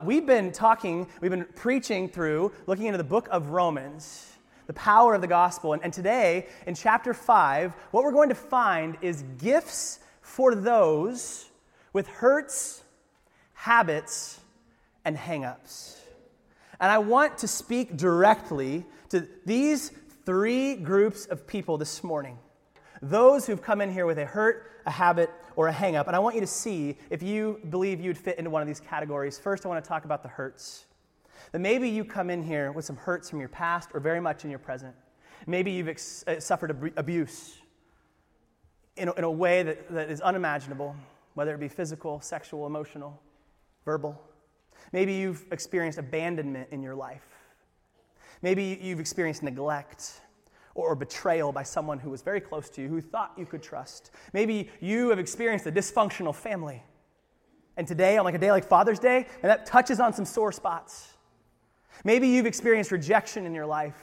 We've been preaching through, looking into the book of Romans, the power of the gospel. And today, in chapter 5, what we're going to find is gifts for those with hurts, habits, and hang-ups. And I want to speak directly to these three groups of people this morning. Those who've come in here with a hurt, a habit, or a hang-up. And I want you to see if you believe you'd fit into one of these categories. First, I want to talk about the hurts. That maybe you come in here with some hurts from your past or very much in your present. Maybe you've suffered abuse in a way that is unimaginable, whether it be physical, sexual, emotional, verbal. Maybe you've experienced abandonment in your life. Maybe you've experienced neglect or betrayal by someone who was very close to you, who thought you could trust. Maybe you have experienced a dysfunctional family. And today, on a day like Father's Day, and that touches on some sore spots. Maybe you've experienced rejection in your life.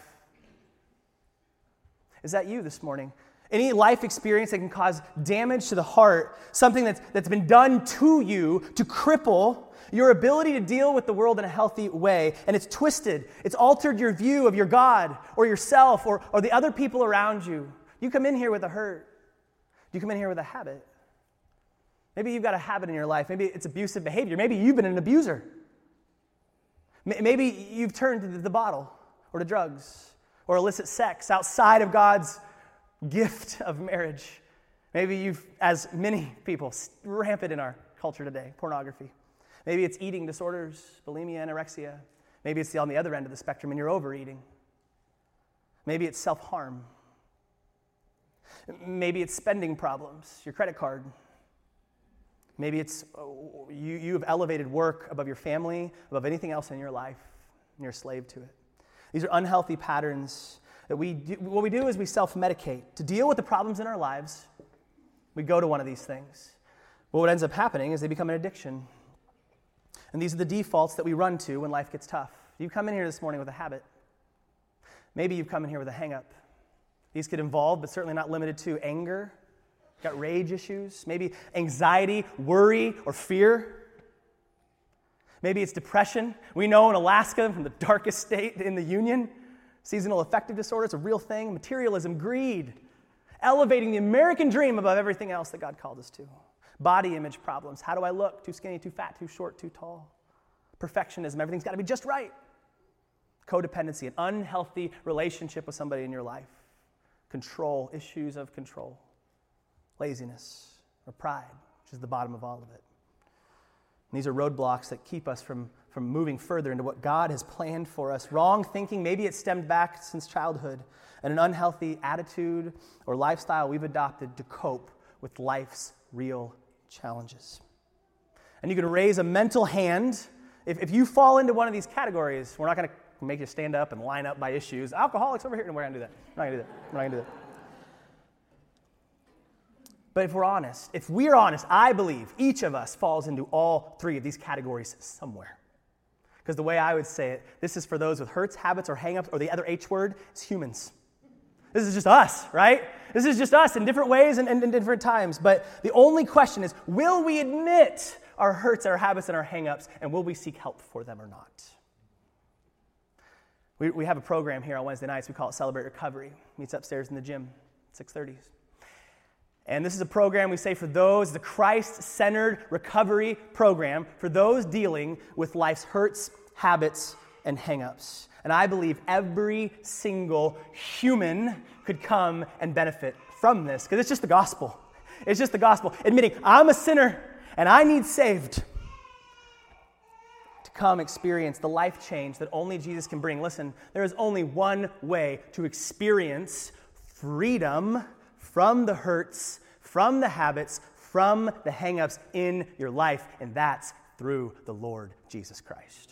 Is that you this morning? Any life experience that can cause damage to the heart, something that's been done to you to cripple your ability to deal with the world in a healthy way, and it's twisted, it's altered your view of your God or yourself or the other people around you. You come in here with a hurt. You come in here with a habit. Maybe you've got a habit in your life. Maybe it's abusive behavior. Maybe you've been an abuser. Maybe you've turned to the bottle or to drugs or illicit sex outside of God's gift of marriage. Maybe you've, as many people, rampant in our culture today, pornography. Maybe it's eating disorders, bulimia, anorexia. Maybe it's on the other end of the spectrum and you're overeating. Maybe it's self-harm. Maybe it's spending problems, your credit card. Maybe it's you have elevated work above your family, above anything else in your life, and you're a slave to it. These are unhealthy patterns that what we do is we self-medicate. To deal with the problems in our lives, we go to one of these things. But what ends up happening is they become an addiction. And these are the defaults that we run to when life gets tough. You come in here this morning with a habit. Maybe you've come in here with a hang-up. These could involve, but certainly not limited to, anger. You've got rage issues. Maybe anxiety, worry, or fear. Maybe it's depression. We know in Alaska, from the darkest state in the Union, seasonal affective disorder is a real thing. Materialism, greed, elevating the American dream above everything else that God called us to. Body image problems. How do I look? Too skinny, too fat, too short, too tall. Perfectionism. Everything's got to be just right. Codependency, an unhealthy relationship with somebody in your life. Control, issues of control. Laziness or pride, which is the bottom of all of it. And these are roadblocks that keep us from moving further into what God has planned for us. Wrong thinking, maybe it stemmed back since childhood, and an unhealthy attitude or lifestyle we've adopted to cope with life's real challenges. And you can raise a mental hand. If you fall into one of these categories, we're not going to make you stand up and line up by issues. Alcoholics over here, and we're going to do that. We're not going to do that. But if we are honest, I believe each of us falls into all three of these categories somewhere. Because the way I would say it, this is for those with hurts, habits, or hang-ups, or the other H word, it's humans. This is just us, right? This is just us in different ways and in different times. But the only question is, will we admit our hurts, our habits, and our hang-ups, and will we seek help for them or not? We have a program here on Wednesday nights. We call it Celebrate Recovery. It meets upstairs in the gym, 6:30. And this is a program we say for those, the Christ-centered recovery program for those dealing with life's hurts, habits, and hang-ups. And I believe every single human could come and benefit from this, because it's just the gospel. It's just the gospel. Admitting, I'm a sinner and I need saved. To come experience the life change that only Jesus can bring. Listen, there is only one way to experience freedom from the hurts, from the habits, from the hang-ups in your life, and that's through the Lord Jesus Christ.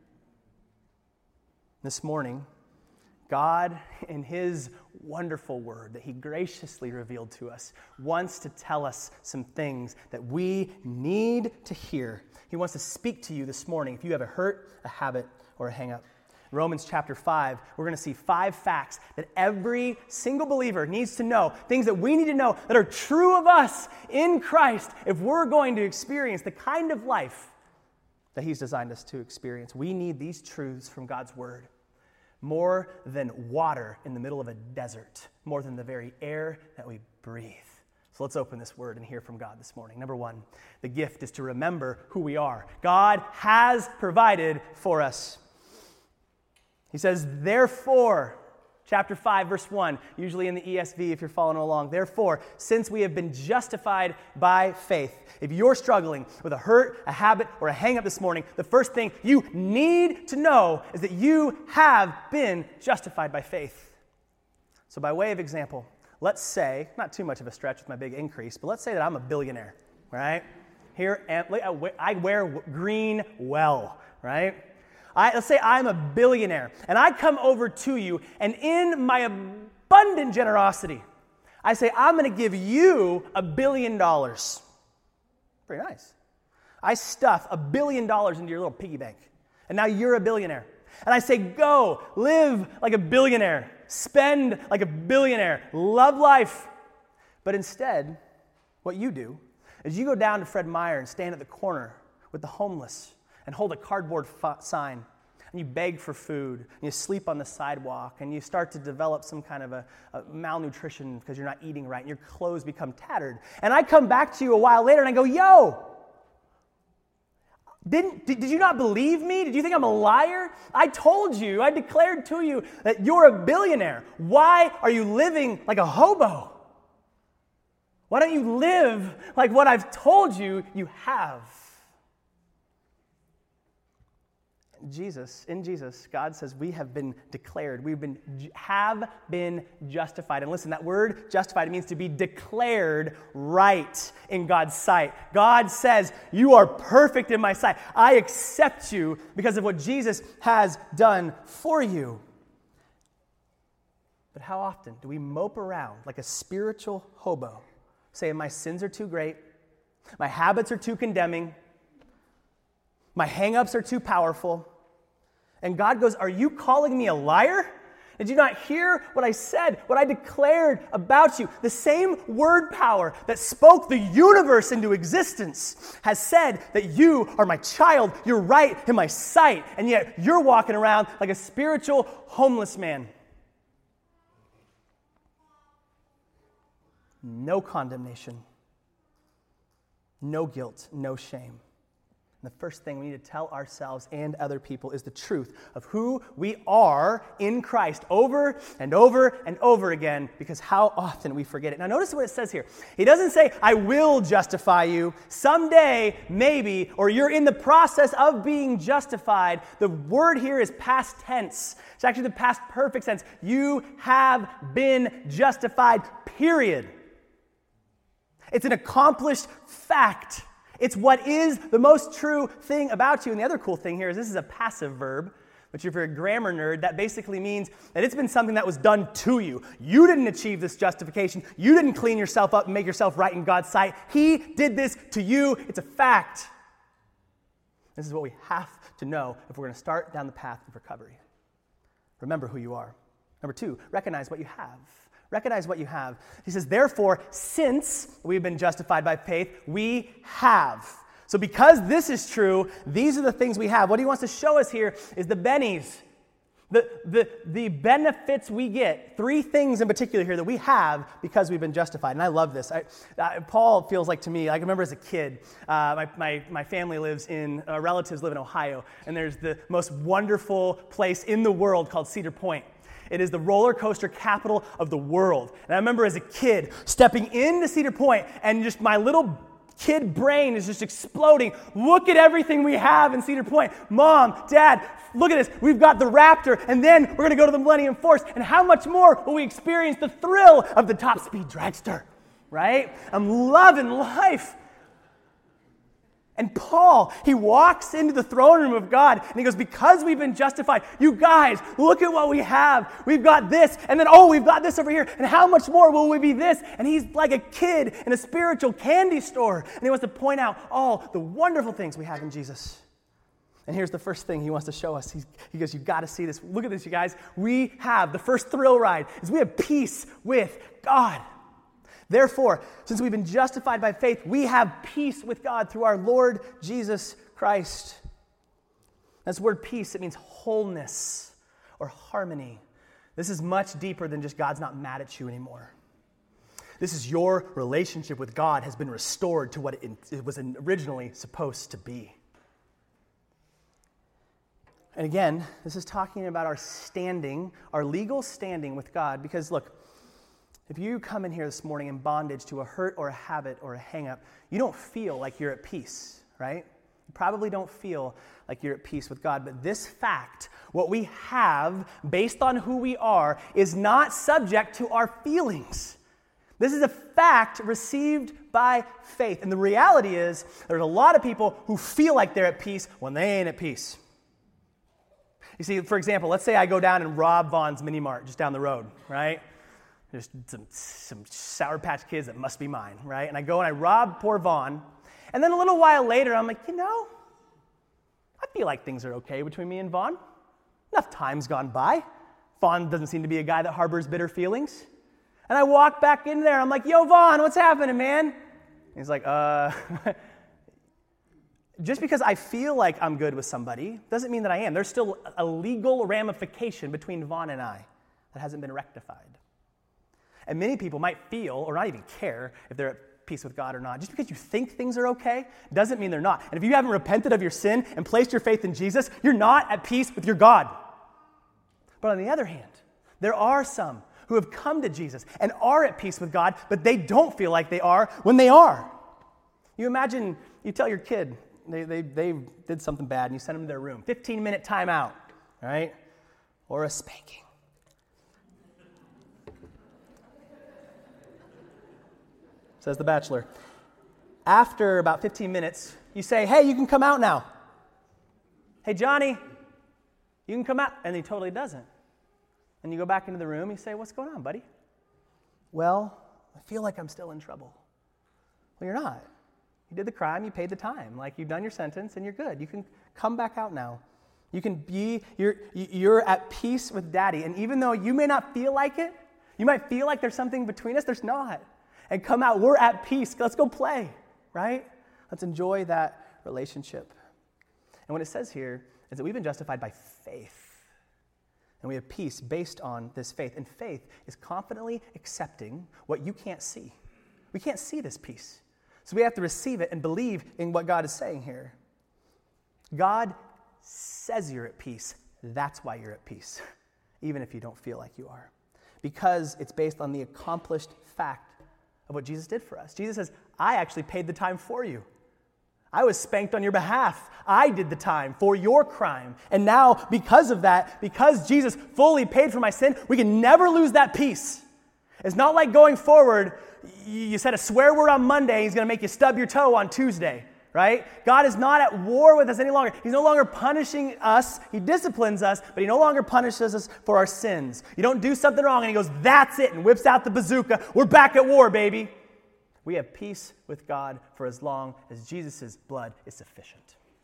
This morning, God, in His wonderful word that He graciously revealed to us, wants to tell us some things that we need to hear. He wants to speak to you this morning if you have a hurt, a habit, or a hang-up. Romans chapter 5, we're going to see 5 facts that every single believer needs to know, things that we need to know that are true of us in Christ if we're going to experience the kind of life that he's designed us to experience. We need these truths from God's word more than water in the middle of a desert, more than the very air that we breathe. So let's open this word and hear from God this morning. Number one, the gift is to remember who we are. God has provided for us. He says, therefore, chapter 5, verse 1, usually in the ESV if you're following along. Therefore, since we have been justified by faith. If you're struggling with a hurt, a habit, or a hang-up this morning, the first thing you need to know is that you have been justified by faith. So by way of example, let's say, not too much of a stretch with my big increase, but let's say that I'm a billionaire, right? Here, I wear green well, right? Let's say I'm a billionaire, and I come over to you, and in my abundant generosity, I say, I'm going to give you $1 billion. Pretty nice. I stuff $1 billion into your little piggy bank, and now you're a billionaire. And I say, go, live like a billionaire, spend like a billionaire, love life. But instead, what you do is you go down to Fred Meyer and stand at the corner with the homeless and hold a cardboard sign, and you beg for food, and you sleep on the sidewalk, and you start to develop some kind of a malnutrition because you're not eating right, and your clothes become tattered. And I come back to you a while later, and I go, yo, did you not believe me? Did you think I'm a liar? I told you, I declared to you that you're a billionaire. Why are you living like a hobo? Why don't you live like what I've told you you have? In Jesus, God says we have been declared. Have been justified. And listen, that word justified, it means to be declared right in God's sight. God says, you are perfect in my sight. I accept you because of what Jesus has done for you. But how often do we mope around like a spiritual hobo, saying my sins are too great, my habits are too condemning, my hang-ups are too powerful. And God goes, are you calling me a liar? Did you not hear what I said, what I declared about you? The same word power that spoke the universe into existence has said that you are my child, you're right in my sight, and yet you're walking around like a spiritual homeless man. No condemnation, no guilt, no shame. And the first thing we need to tell ourselves and other people is the truth of who we are in Christ over and over and over again, because how often we forget it. Now notice what it says here. He doesn't say, I will justify you someday, maybe, or you're in the process of being justified. The word here is past tense. It's actually the past perfect tense. You have been justified, period. It's an accomplished fact. It's what is the most true thing about you. And the other cool thing here is this is a passive verb, which if you're a grammar nerd, that basically means that it's been something that was done to you. You didn't achieve this justification. You didn't clean yourself up and make yourself right in God's sight. He did this to you. It's a fact. This is what we have to know if we're going to start down the path of recovery. Remember who you are. Number two, recognize what you have. Recognize what you have. He says, therefore, since we've been justified by faith, we have. So because this is true, these are the things we have. What he wants to show us here is the bennies, the benefits we get. Three things in particular here that we have because we've been justified. And I love this. Paul feels like to me, I can remember as a kid, my family lives in, relatives live in Ohio, and there's the most wonderful place in the world called Cedar Point. It is the roller coaster capital of the world. And I remember as a kid stepping into Cedar Point and just my little kid brain is just exploding. Look at everything we have in Cedar Point. Mom, Dad, look at this. We've got the Raptor, and then we're going to go to the Millennium Force. And how much more will we experience the thrill of the top speed dragster, right? I'm loving life. And Paul, he walks into the throne room of God, and he goes, because we've been justified, you guys, look at what we have. We've got this, and then, we've got this over here, and how much more will we be this? And he's like a kid in a spiritual candy store, and he wants to point out all the wonderful things we have in Jesus. And here's the first thing he wants to show us. He goes, you've got to see this. Look at this, you guys. We have, the first thrill ride is we have peace with God. Therefore, since we've been justified by faith, we have peace with God through our Lord Jesus Christ. This word peace, it means wholeness or harmony. This is much deeper than just God's not mad at you anymore. This is your relationship with God has been restored to what it was originally supposed to be. And again, this is talking about our standing, our legal standing with God. Because look, if you come in here this morning in bondage to a hurt or a habit or a hang-up, you don't feel like you're at peace, right? You probably don't feel like you're at peace with God. But this fact, what we have based on who we are, is not subject to our feelings. This is a fact received by faith. And the reality is, there's a lot of people who feel like they're at peace when they ain't at peace. You see, for example, let's say I go down and rob Vaughn's Mini Mart just down the road, right? There's some Sour Patch Kids that must be mine, right? And I go and I rob poor Vaughn. And then a little while later, I'm like, I feel like things are okay between me and Vaughn. Enough time's gone by. Vaughn doesn't seem to be a guy that harbors bitter feelings. And I walk back in there. I'm like, yo, Vaughn, what's happening, man? And he's like, Just because I feel like I'm good with somebody doesn't mean that I am. There's still a legal ramification between Vaughn and I that hasn't been rectified. And many people might feel, or not even care, if they're at peace with God or not. Just because you think things are okay doesn't mean they're not. And if you haven't repented of your sin and placed your faith in Jesus, you're not at peace with your God. But on the other hand, there are some who have come to Jesus and are at peace with God, but they don't feel like they are when they are. You imagine, you tell your kid, they did something bad, and you send them to their room. 15-minute timeout, right? Or a spanking. Says the bachelor. After about 15 minutes, you say, hey, you can come out now. Hey, Johnny, you can come out. And he totally doesn't. And you go back into the room, you say, what's going on, buddy? Well, I feel like I'm still in trouble. Well, you're not. You did the crime, you paid the time. Like, you've done your sentence, and you're good. You can come back out now. You can be, you're at peace with Daddy. And even though you may not feel like it, you might feel like there's something between us, there's not. And come out, we're at peace. Let's go play, right? Let's enjoy that relationship. And what it says here is that we've been justified by faith. And we have peace based on this faith. And faith is confidently accepting what you can't see. We can't see this peace. So we have to receive it and believe in what God is saying here. God says you're at peace. That's why you're at peace, even if you don't feel like you are. Because it's based on the accomplished fact of what Jesus did for us. Jesus says, I actually paid the time for you. I was spanked on your behalf. I did the time for your crime. And now, because of that, because Jesus fully paid for my sin, we can never lose that peace. It's not like going forward, you said a swear word on Monday, he's going to make you stub your toe on Tuesday, right? God is not at war with us any longer. He's no longer punishing us. He disciplines us, but he no longer punishes us for our sins. You don't do something wrong, and he goes, that's it, and whips out the bazooka. We're back at war, baby. We have peace with God for as long as Jesus' blood is sufficient.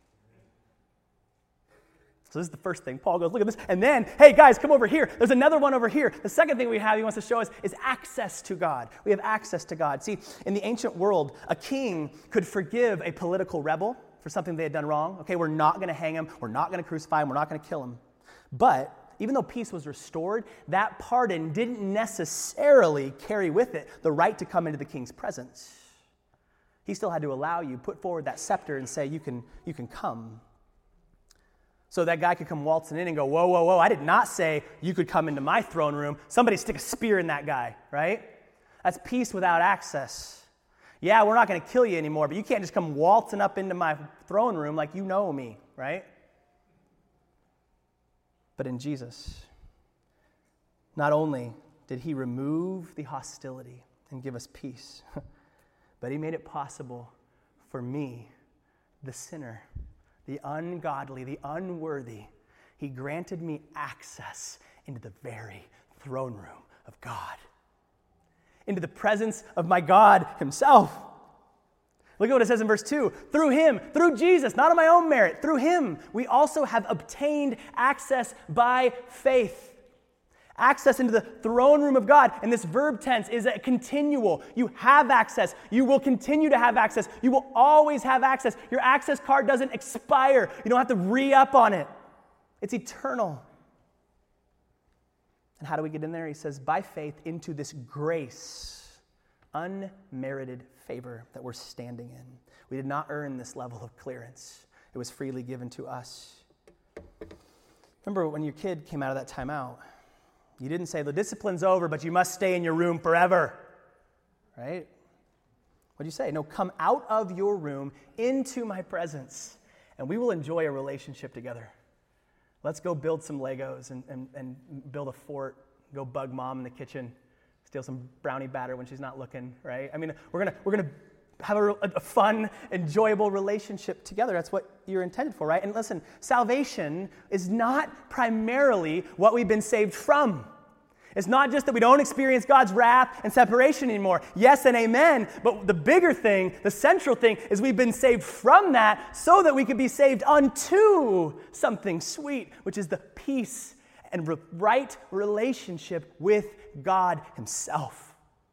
So this is the first thing. Paul goes, look at this. And then, hey, guys, come over here. There's another one over here. The second thing we have he wants to show us is access to God. We have access to God. See, in the ancient world, a king could forgive a political rebel for something they had done wrong. Okay, we're not going to hang him. We're not going to crucify him. We're not going to kill him. But even though peace was restored, that pardon didn't necessarily carry with it the right to come into the king's presence. He still had to allow you, put forward that scepter and say, you can come. So that guy could come waltzing in and go, whoa, whoa, whoa, I did not say you could come into my throne room. Somebody stick a spear in that guy, right? That's peace without access. Yeah, we're not going to kill you anymore, but you can't just come waltzing up into my throne room like you know me, right? But in Jesus, not only did he remove the hostility and give us peace, but he made it possible for me, the sinner, the ungodly, the unworthy. He granted me access into the very throne room of God, into the presence of my God himself. Look at what it says in verse 2. Through him, through Jesus, not on my own merit, through him, we also have obtained access by faith. Access into the throne room of God. And this verb tense is a continual. You have access. You will continue to have access. You will always have access. Your access card doesn't expire. You don't have to re-up on it. It's eternal. And how do we get in there? He says, by faith into this grace, unmerited favor that we're standing in. We did not earn this level of clearance. It was freely given to us. Remember when your kid came out of that timeout, you didn't say, the discipline's over, but you must stay in your room forever, right? What'd you say? No, come out of your room into my presence, and we will enjoy a relationship together. Let's go build some Legos and build a fort, go bug mom in the kitchen, steal some brownie batter when she's not looking, right? I mean, we're gonna have a fun, enjoyable relationship together. That's what you're intended for, right? And listen, salvation is not primarily what we've been saved from. It's not just that we don't experience God's wrath and separation anymore. Yes and amen. But the bigger thing, the central thing, is we've been saved from that so that we could be saved unto something sweet, which is the peace and right relationship with God himself.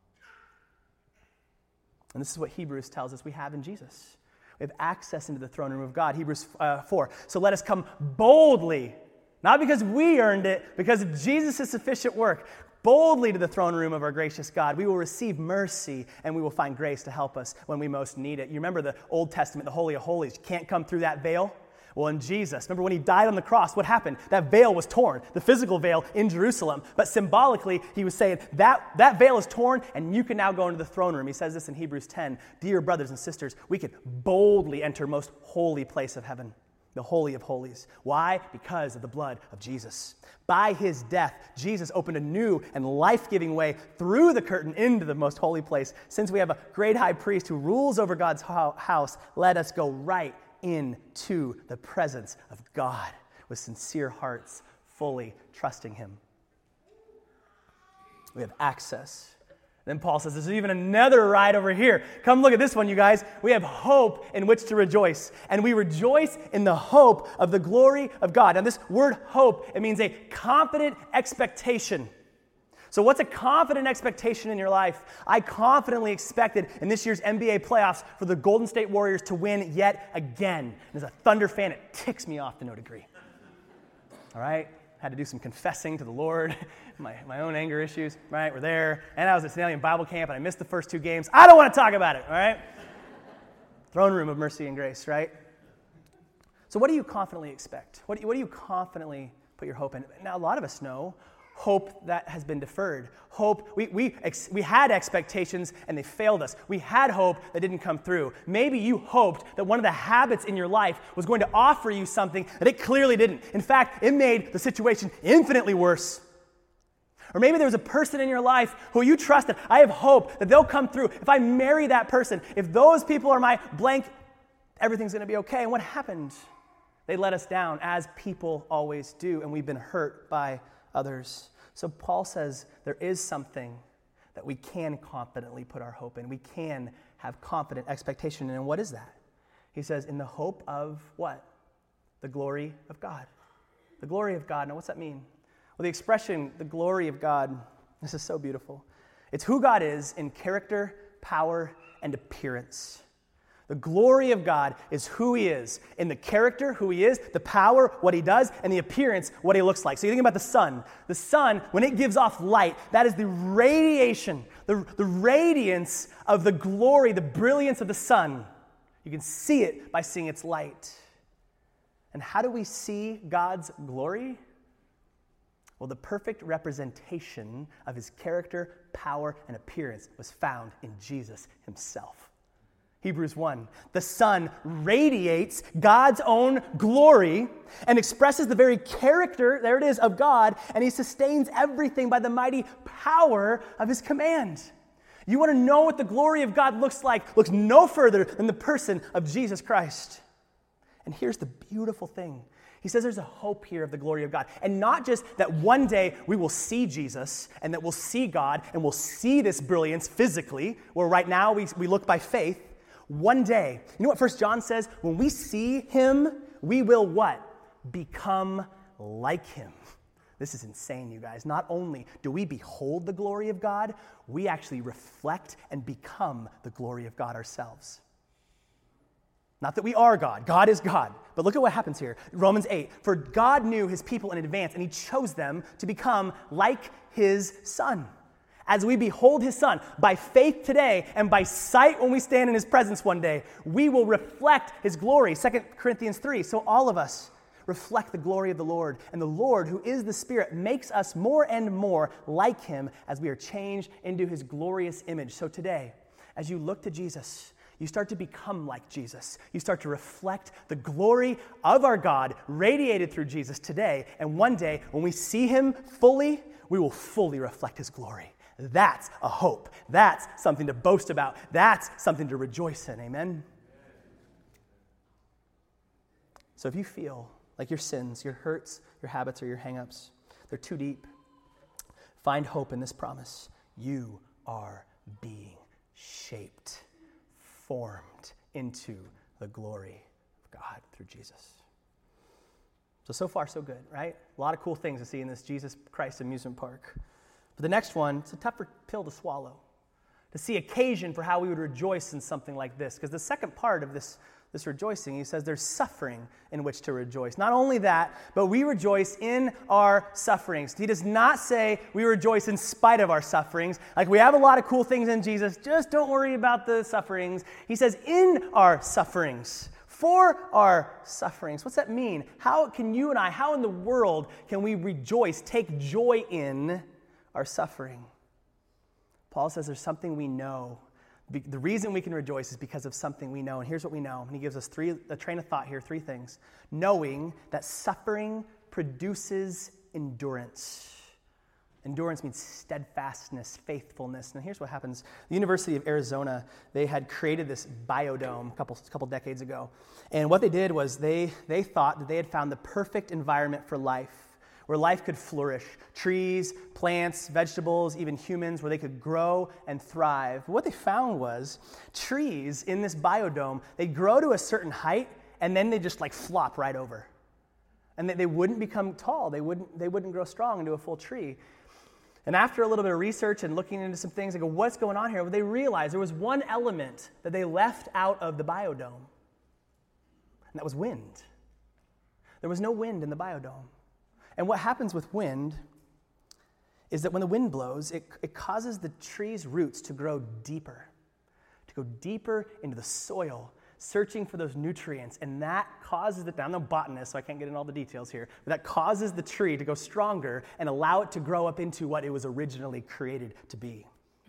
And this is what Hebrews tells us we have in Jesus. We have access into the throne room of God. Hebrews 4. So let us come boldly, not because we earned it, because of Jesus' sufficient work, boldly to the throne room of our gracious God. We will receive mercy and we will find grace to help us when we most need it. You remember the Old Testament, the Holy of Holies. You can't come through that veil. Well, in Jesus, remember when he died on the cross, what happened? That veil was torn, the physical veil in Jerusalem. But symbolically, he was saying that veil is torn and you can now go into the throne room. He says this in Hebrews 10. Dear brothers and sisters, we can boldly enter most holy place of heaven, the Holy of Holies. Why? Because of the blood of Jesus. By his death, Jesus opened a new and life-giving way through the curtain into the most holy place. Since we have a great high priest who rules over God's house, let us go right into the presence of God with sincere hearts, fully trusting him. We have access. Then Paul says, there's even another ride over here. Come look at this one, you guys. We have hope in which to rejoice. And we rejoice in the hope of the glory of God. Now this word hope, it means a confident expectation. So what's a confident expectation in your life? I confidently expected in this year's NBA playoffs for the Golden State Warriors to win yet again. And as a Thunder fan, it ticks me off to no degree. All right? Had to do some confessing to the Lord, my own anger issues, right? We're there. And I was at St. Bible Camp, and I missed the first 2 games. I don't want to talk about it, all right? Throne room of mercy and grace, right? So what do you confidently expect? What do you confidently put your hope in? Now, a lot of us know hope that has been deferred. Hope, we had expectations and they failed us. We had hope that didn't come through. Maybe you hoped that one of the habits in your life was going to offer you something that it clearly didn't. In fact, it made the situation infinitely worse. Or maybe there was a person in your life who you trusted. I have hope that they'll come through. If I marry that person, if those people are my blank, everything's going to be okay. And what happened? They let us down, as people always do, and we've been hurt by others. So Paul says there is something that we can confidently put our hope in. We can have confident expectation in. And what is that? He says, in the hope of what? The glory of God. The glory of God. Now, what's that mean? Well, the expression, the glory of God, this is so beautiful. It's who God is in character, power, and appearance. The glory of God is who he is in the character, who he is, the power, what he does, and the appearance, what he looks like. So you think about the sun. The sun, when it gives off light, that is the radiation, the radiance of the glory, the brilliance of the sun. You can see it by seeing its light. And how do we see God's glory? Well, the perfect representation of his character, power, and appearance was found in Jesus himself. Hebrews 1, the sun radiates God's own glory and expresses the very character, there it is, of God, and he sustains everything by the mighty power of his command. You want to know what the glory of God looks like? Looks no further than the person of Jesus Christ. And here's the beautiful thing. He says there's a hope here of the glory of God. And not just that one day we will see Jesus and that we'll see God and we'll see this brilliance physically, where right now we look by faith. One day, you know what 1 John says? When we see him, we will what? Become like him. This is insane, you guys. Not only do we behold the glory of God, we actually reflect and become the glory of God ourselves. Not that we are God. God is God. But look at what happens here. Romans 8. For God knew his people in advance, and he chose them to become like his Son. As we behold his Son, by faith today and by sight when we stand in his presence one day, we will reflect his glory. 2 Corinthians 3. So all of us reflect the glory of the Lord. And the Lord, who is the Spirit, makes us more and more like him as we are changed into his glorious image. So today, as you look to Jesus, you start to become like Jesus. You start to reflect the glory of our God radiated through Jesus today. And one day, when we see him fully, we will fully reflect his glory. That's a hope. That's something to boast about. That's something to rejoice in. Amen? So if you feel like your sins, your hurts, your habits, or your hang-ups, they're too deep, find hope in this promise. You are being shaped, formed into the glory of God through Jesus. So far, so good, right? A lot of cool things to see in this Jesus Christ amusement park. But the next one, it's a tougher pill to swallow, to see occasion for how we would rejoice in something like this. Because the second part of this rejoicing, he says there's suffering in which to rejoice. Not only that, but we rejoice in our sufferings. He does not say we rejoice in spite of our sufferings. Like we have a lot of cool things in Jesus, just don't worry about the sufferings. He says in our sufferings, for our sufferings. What's that mean? How can you and I, how in the world can we rejoice, take joy in our suffering? Paul says there's something we know. The reason we can rejoice is because of something we know. And here's what we know. And he gives us a train of thought here, 3 things. Knowing that suffering produces endurance. Endurance means steadfastness, faithfulness. And here's what happens. The University of Arizona, they had created this biodome a couple decades ago. And what they did was they thought that they had found the perfect environment for life, where life could flourish. Trees, plants, vegetables, even humans, where they could grow and thrive. What they found was trees in this biodome, they'd grow to a certain height, and then they just like flop right over. And they wouldn't become tall. They wouldn't grow strong into a full tree. And after a little bit of research and looking into some things, they go, what's going on here? Well, they realized there was one element that they left out of the biodome, and that was wind. There was no wind in the biodome. And what happens with wind is that when the wind blows, it causes the tree's roots to go deeper into the soil, searching for those nutrients. And that causes I'm no botanist, so I can't get into all the details here, but that causes the tree to go stronger and allow it to grow up into what it was originally created to be.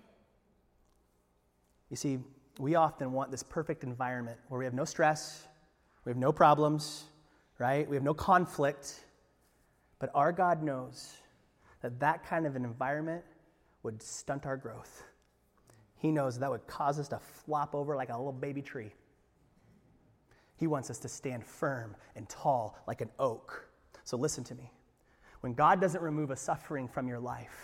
You see, we often want this perfect environment where we have no stress, we have no problems, right? We have no conflict. But our God knows that kind of an environment would stunt our growth. He knows that would cause us to flop over like a little baby tree. He wants us to stand firm and tall like an oak. So listen to me. When God doesn't remove a suffering from your life,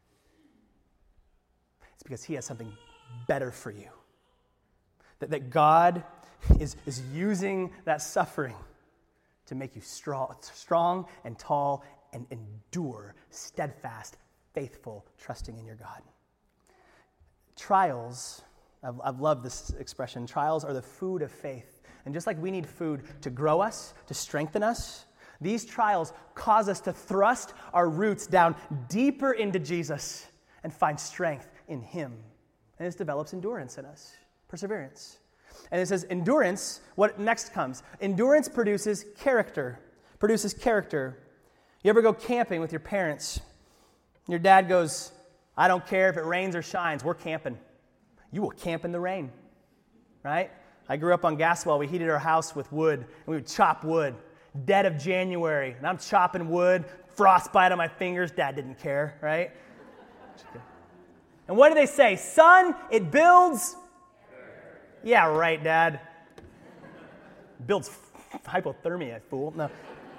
it's because he has something better for you. That God is using that suffering to make you strong and tall and endure, steadfast, faithful, trusting in your God. Trials, I've loved this expression, trials are the food of faith. And just like we need food to grow us, to strengthen us, these trials cause us to thrust our roots down deeper into Jesus and find strength in him. And this develops endurance in us, perseverance. And it says endurance, what next comes? Endurance produces character. You ever go camping with your parents? Your dad goes, I don't care if it rains or shines, we're camping. You will camp in the rain, right? I grew up on Gaswell. We heated our house with wood, and we would chop wood. Dead of January, and I'm chopping wood, frostbite on my fingers. Dad didn't care, right? And what do they say? Son, it builds... Yeah, right, Dad. Builds hypothermia, fool. No.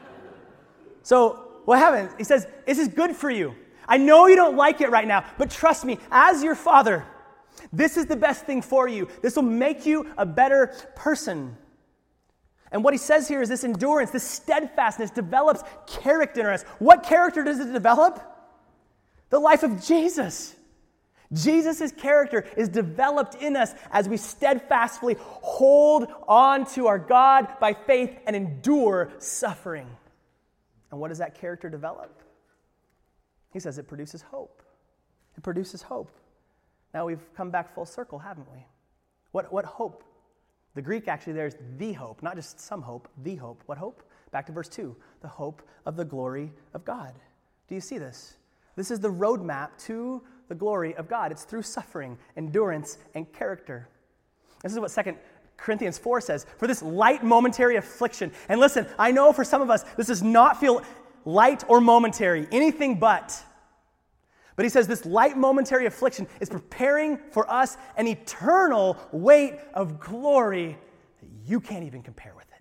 So what happens? He says, this is good for you. I know you don't like it right now, but trust me, as your father, this is the best thing for you. This will make you a better person. And what he says here is this endurance, this steadfastness develops character in us. What character does it develop? The life of Jesus. Jesus' character is developed in us as we steadfastly hold on to our God by faith and endure suffering. And what does that character develop? He says it produces hope. It produces hope. Now we've come back full circle, haven't we? What hope? The Greek actually there is the hope, not just some hope, the hope. What hope? Back to verse 2, the hope of the glory of God. Do you see this? This is the roadmap to the glory of God. It's through suffering, endurance, and character. This is what 2 Corinthians 4 says, for this light momentary affliction. And listen, I know for some of us, this does not feel light or momentary, anything but. But he says this light momentary affliction is preparing for us an eternal weight of glory that you can't even compare with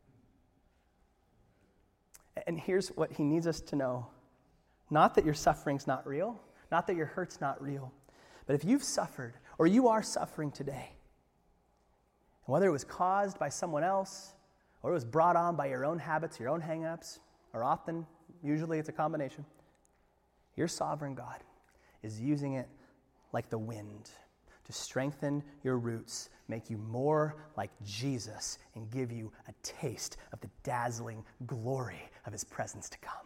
it. And here's what he needs us to know. Not that your suffering's not real, not that your hurt's not real, but if you've suffered or you are suffering today, and whether it was caused by someone else or it was brought on by your own habits, your own hang-ups, or often, usually it's a combination, your sovereign God is using it like the wind to strengthen your roots, make you more like Jesus, and give you a taste of the dazzling glory of his presence to come.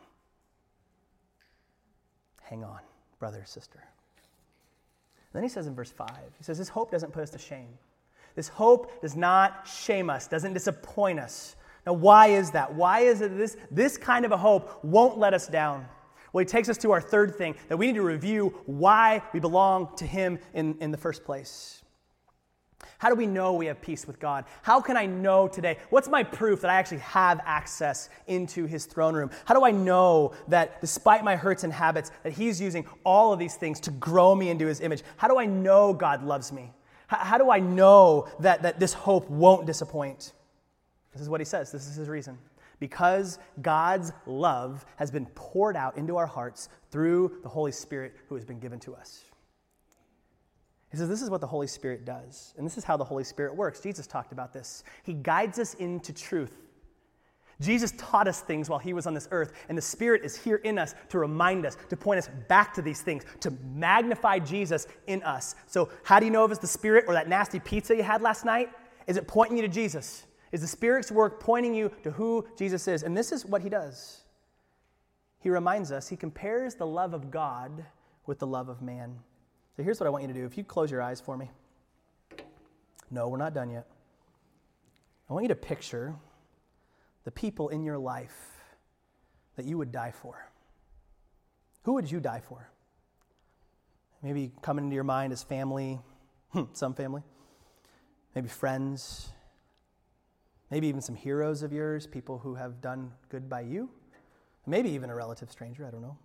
Hang on, brother or sister. Then he says in verse 5, he says, this hope doesn't put us to shame. This hope does not shame us, doesn't disappoint us. Now, why is that? Why is it this kind of a hope won't let us down? Well, he takes us to our third thing, that we need to review why we belong to him in the first place. How do we know we have peace with God? How can I know today? What's my proof that I actually have access into his throne room? How do I know that despite my hurts and habits, that he's using all of these things to grow me into his image? How do I know God loves me? How do I know that this hope won't disappoint? This is what he says. This is his reason. Because God's love has been poured out into our hearts through the Holy Spirit who has been given to us. He says this is what the Holy Spirit does. And this is how the Holy Spirit works. Jesus talked about this. He guides us into truth. Jesus taught us things while he was on this earth, and the Spirit is here in us to remind us, to point us back to these things, to magnify Jesus in us. So how do you know if it's the Spirit or that nasty pizza you had last night? Is it pointing you to Jesus? Is the Spirit's work pointing you to who Jesus is? And this is what he does. He reminds us, he compares the love of God with the love of man. So here's what I want you to do. If you close your eyes for me. No, we're not done yet. I want you to picture the people in your life that you would die for. Who would you die for? Maybe coming into your mind as family, some family, maybe friends, maybe even some heroes of yours, people who have done good by you, maybe even a relative stranger, I don't know.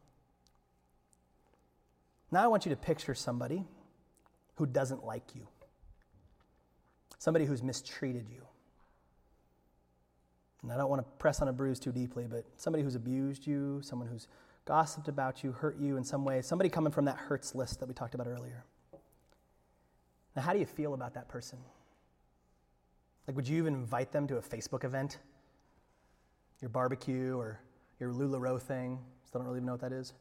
Now I want you to picture somebody who doesn't like you, somebody who's mistreated you. And I don't want to press on a bruise too deeply, but somebody who's abused you, someone who's gossiped about you, hurt you in some way, somebody coming from that hurts list that we talked about earlier. Now, how do you feel about that person? Like, would you even invite them to a Facebook event? Your barbecue or your LuLaRoe thing? Still don't really even know what that is.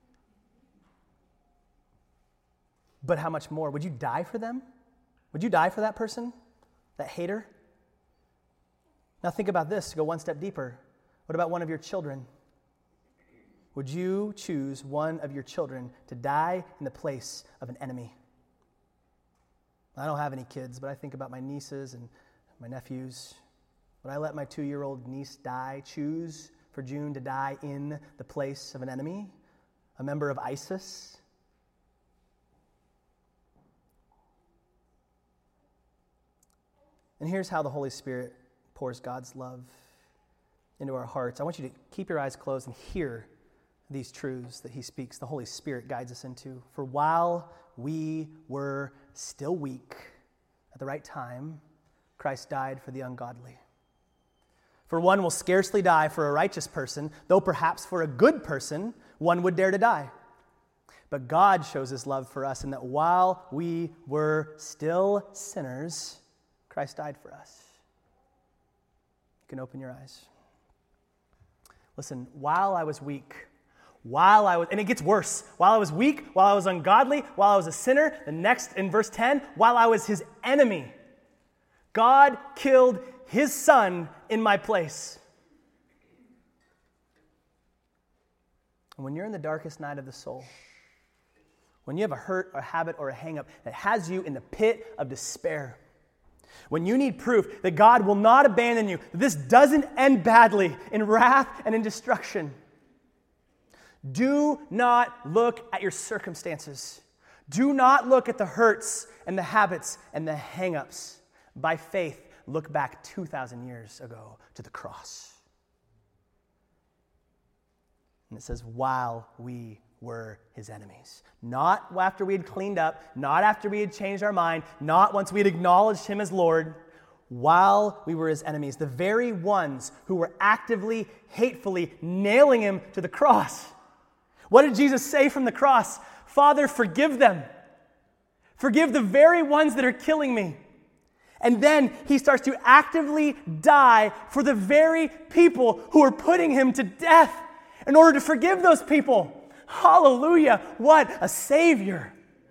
But how much more? Would you die for them? Would you die for that person? That hater? Now think about this, to go one step deeper. What about one of your children? Would you choose one of your children to die in the place of an enemy? I don't have any kids, but I think about my nieces and my nephews. Would I let my 2-year-old niece choose for June to die in the place of an enemy? A member of ISIS? And here's how the Holy Spirit pours God's love into our hearts. I want you to keep your eyes closed and hear these truths that he speaks, the Holy Spirit guides us into. For while we were still weak, at the right time, Christ died for the ungodly. For one will scarcely die for a righteous person, though perhaps for a good person one would dare to die. But God shows his love for us in that while we were still sinners, Christ died for us. You can open your eyes. Listen, while I was weak, and it gets worse, while I was weak, while I was ungodly, while I was a sinner, the next in verse 10, while I was his enemy, God killed his son in my place. And when you're in the darkest night of the soul, when you have a hurt, a habit, or a hang-up that has you in the pit of despair, when you need proof that God will not abandon you, that this doesn't end badly in wrath and in destruction, do not look at your circumstances. Do not look at the hurts and the habits and the hang-ups. By faith, look back 2,000 years ago to the cross. And it says, while we were his enemies. Not after we had cleaned up, not after we had changed our mind, not once we had acknowledged him as Lord, while we were his enemies, the very ones who were actively, hatefully nailing him to the cross. What did Jesus say from the cross? Father, forgive them. Forgive the very ones that are killing me. And then he starts to actively die for the very people who are putting him to death in order to forgive those people. Hallelujah. What a Savior.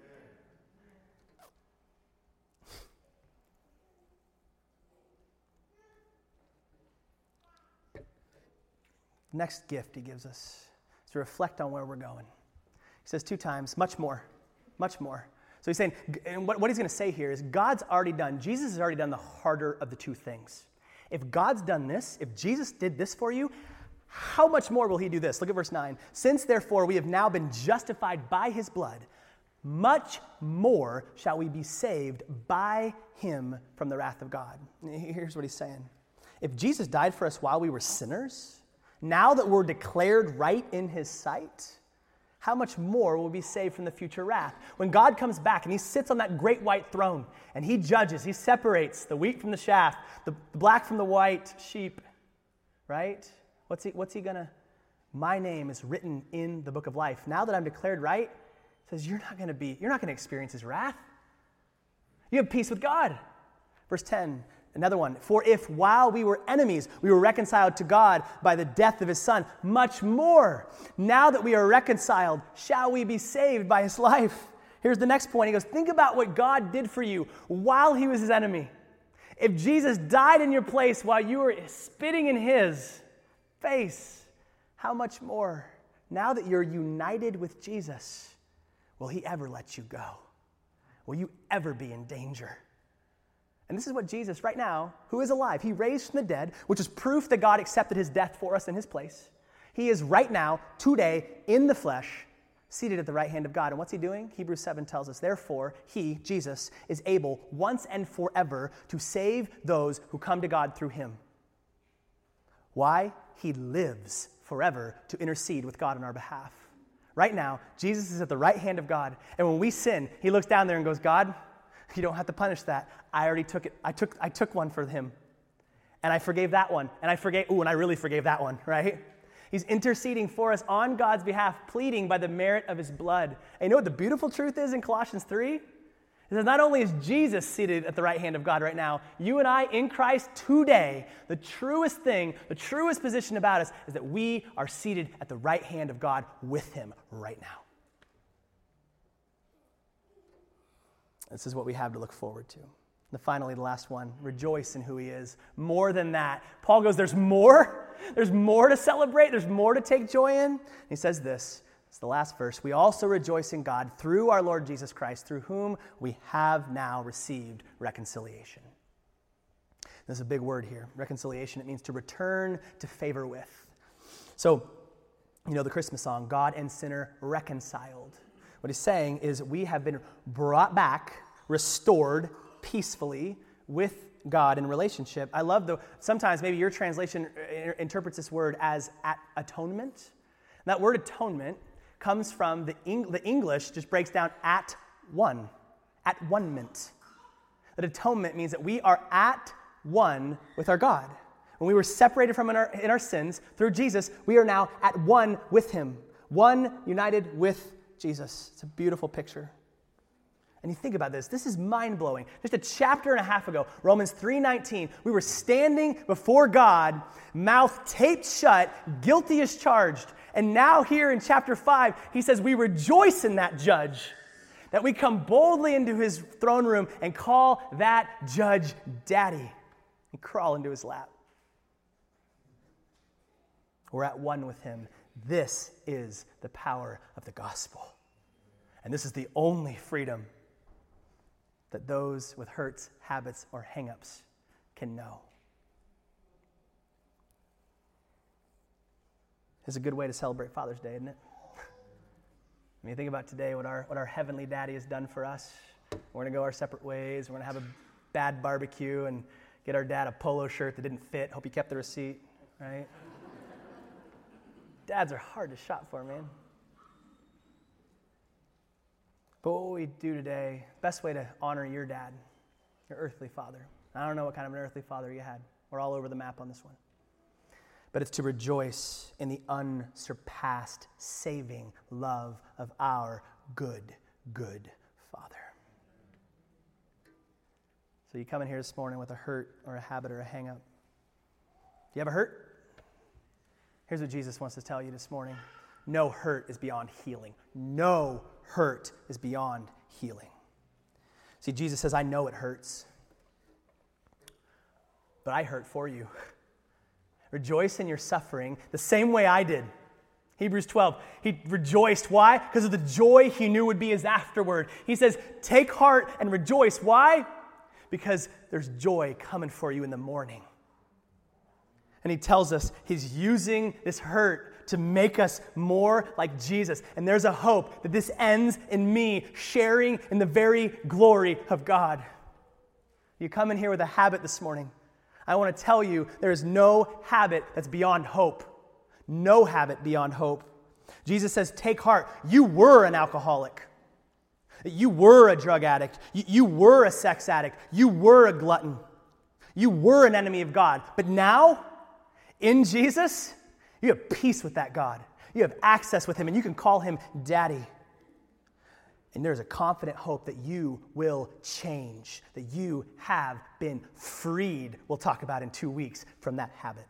Next gift he gives us is to reflect on where we're going. He says 2 times, much more, much more. So he's saying, and what he's going to say here is God's already done, Jesus has already done the harder of the 2 things. If God's done this, if Jesus did this for you, how much more will he do this? Look at verse 9. Since therefore we have now been justified by his blood, much more shall we be saved by him from the wrath of God. Here's what he's saying. If Jesus died for us while we were sinners, now that we're declared right in his sight, how much more will we be saved from the future wrath? When God comes back and he sits on that great white throne and he judges, he separates the wheat from the chaff, the black from the white sheep, right? What's he gonna? My name is written in the book of life. Now that I'm declared right, it says you're not gonna experience his wrath. You have peace with God. Verse 10, another one. For if while we were enemies, we were reconciled to God by the death of his son, much more, now that we are reconciled, shall we be saved by his life. Here's the next point. He goes, think about what God did for you while he was his enemy. If Jesus died in your place while you were spitting in his face, how much more, now that you're united with Jesus, will he ever let you go? Will you ever be in danger? And this is what Jesus, right now, who is alive, he raised from the dead, which is proof that God accepted his death for us in his place. He is right now, today, in the flesh, seated at the right hand of God. And what's he doing? Hebrews 7 tells us, therefore, he, Jesus, is able once and forever to save those who come to God through him. Why? He lives forever to intercede with God on our behalf. Right now, Jesus is at the right hand of God. And when we sin, he looks down there and goes, God, you don't have to punish that. I already took it. I took one for him. And I forgave that one. And I really forgave that one, right? He's interceding for us on God's behalf, pleading by the merit of his blood. And you know what the beautiful truth is in Colossians 3? It says not only is Jesus seated at the right hand of God right now, you and I in Christ today, the truest thing, the truest position about us is that we are seated at the right hand of God with him right now. This is what we have to look forward to. And finally, the last one, rejoice in who he is. More than that. Paul goes, there's more. There's more to celebrate. There's more to take joy in. And he says this. It's the last verse. We also rejoice in God through our Lord Jesus Christ, through whom we have now received reconciliation. There's a big word here, reconciliation. It means to return to favor with. So, you know the Christmas song, God and sinner reconciled. What he's saying is we have been brought back, restored peacefully with God in relationship. I love sometimes maybe your translation interprets this word as atonement. That word atonement comes from the English just breaks down at one-ment. That atonement means that we are at one with our God. When we were separated from in our sins through Jesus, we are now at one with him. One united with Jesus. It's a beautiful picture. And you think about this. This is mind-blowing. Just a chapter and a half ago, Romans 3:19, we were standing before God, mouth taped shut, guilty as charged. And now here in chapter 5, he says we rejoice in that judge, that we come boldly into his throne room and call that judge Daddy and crawl into his lap. We're at one with him. This is the power of the gospel. And this is the only freedom that those with hurts, habits, or hang-ups can know. It's a good way to celebrate Father's Day, isn't it? When you think about today, what our heavenly daddy has done for us, we're going to go our separate ways. We're going to have a bad barbecue and get our dad a polo shirt that didn't fit. Hope he kept the receipt, right? Dads are hard to shop for, man. But what we do today, best way to honor your dad, your earthly father. I don't know what kind of an earthly father you had. We're all over the map on this one. But it's to rejoice in the unsurpassed, saving love of our good, good Father. So you come in here this morning with a hurt or a habit or a hang-up. Do you have a hurt? Here's what Jesus wants to tell you this morning. No hurt is beyond healing. No hurt is beyond healing. See, Jesus says, I know it hurts, but I hurt for you. Rejoice in your suffering the same way I did. Hebrews 12, he rejoiced. Why? Because of the joy he knew would be his afterward. He says, take heart and rejoice. Why? Because there's joy coming for you in the morning. And he tells us he's using this hurt to make us more like Jesus. And there's a hope that this ends in me sharing in the very glory of God. You come in here with a habit this morning. I want to tell you there is no habit that's beyond hope. No habit beyond hope. Jesus says, take heart. You were an alcoholic. You were a drug addict. You were a sex addict. You were a glutton. You were an enemy of God. But now, in Jesus, you have peace with that God. You have access with him, and you can call him Daddy. And there's a confident hope that you will change, that you have been freed, we'll talk about in 2 weeks, from that habit.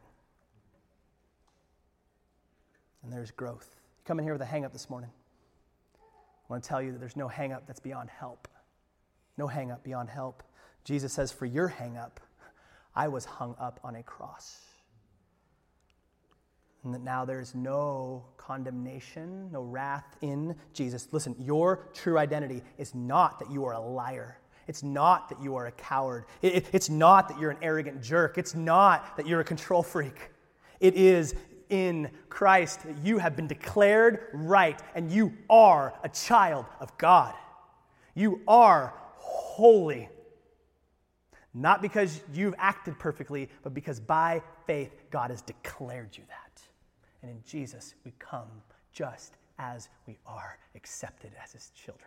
And there's growth. You come in here with a hang-up this morning. I want to tell you that there's no hang-up that's beyond help. No hang-up beyond help. Jesus says, for your hang-up, I was hung up on a cross. And that now there's no condemnation, no wrath in Jesus. Listen, your true identity is not that you are a liar. It's not that you are a coward. It's not that you're an arrogant jerk. It's not that you're a control freak. It is in Christ that you have been declared right, and you are a child of God. You are holy. Not because you've acted perfectly, but because by faith God has declared you that. And in Jesus, we come just as we are, accepted as his children.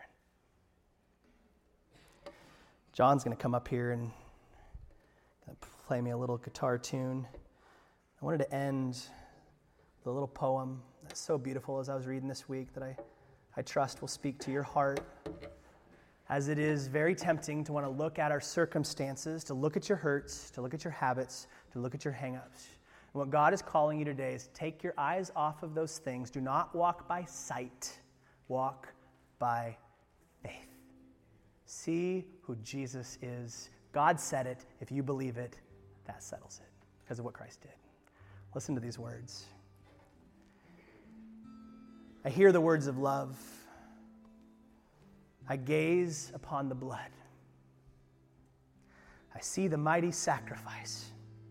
John's going to come up here and play me a little guitar tune. I wanted to end with a little poem that's so beautiful as I was reading this week that I trust will speak to your heart. As it is very tempting to want to look at our circumstances, to look at your hurts, to look at your habits, to look at your hang-ups. And what God is calling you today is take your eyes off of those things. Do not walk by sight. Walk by faith. See who Jesus is. God said it. If you believe it, that settles it because of what Christ did. Listen to these words. I hear the words of love. I gaze upon the blood. I see the mighty sacrifice.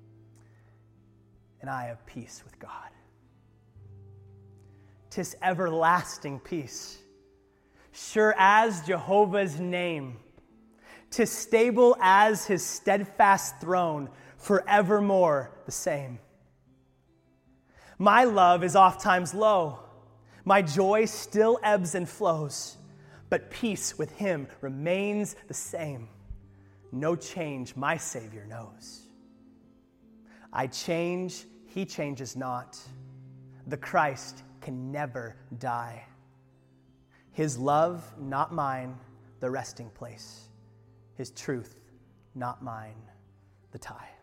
And I have peace with God. 'Tis everlasting peace, sure as Jehovah's name. 'Tis stable as his steadfast throne, forevermore the same. My love is ofttimes low. My joy still ebbs and flows. But peace with him remains the same. No change my Savior knows. I change, he changes not. The Christ can never die. His love, not mine, the resting place, his truth, not mine, the tie.